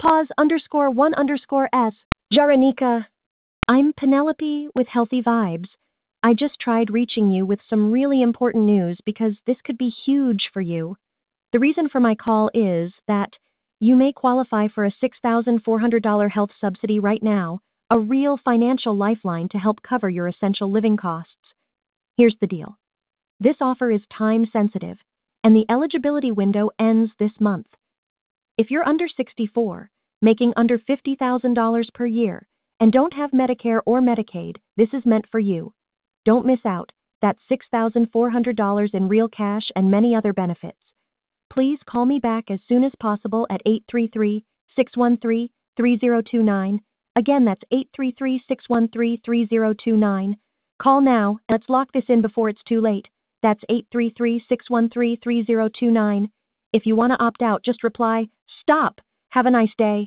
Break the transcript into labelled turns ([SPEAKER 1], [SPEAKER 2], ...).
[SPEAKER 1] Pause _1_S. Jaranika. I'm Penelope with Healthy Vibes. I just tried reaching you with some really important news because this could be huge for you. The reason for my call is that you may qualify for a $6,400 health subsidy right now, a real financial lifeline to help cover your essential living costs. Here's the deal. This offer is time sensitive, and the eligibility window ends this month. If you're under 64, making under $50,000 per year, and don't have Medicare or Medicaid, this is meant for you. Don't miss out. That's $6,400 in real cash and many other benefits. Please call me back as soon as possible at 833-613-3029. Again, that's 833-613-3029. Call now. Let's lock this in before it's too late. That's 833-613-3029. If you want to opt out, just reply, "Stop. Have a nice day."